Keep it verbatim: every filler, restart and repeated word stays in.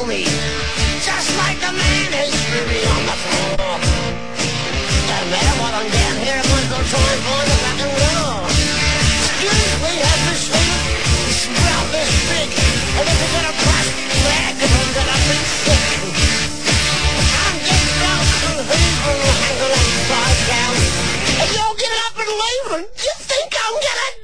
me, just like the man who threw me on the floor. Don't matter what I'm down here, I might as well try and find the fucking door. Excuse me, has this thing, it's about this big, and if it's in a plastic bag, if I'm gonna be sick. I'm getting drunk and heaving, hanging upside down, and you're getting up and leaving. You think I'm gonna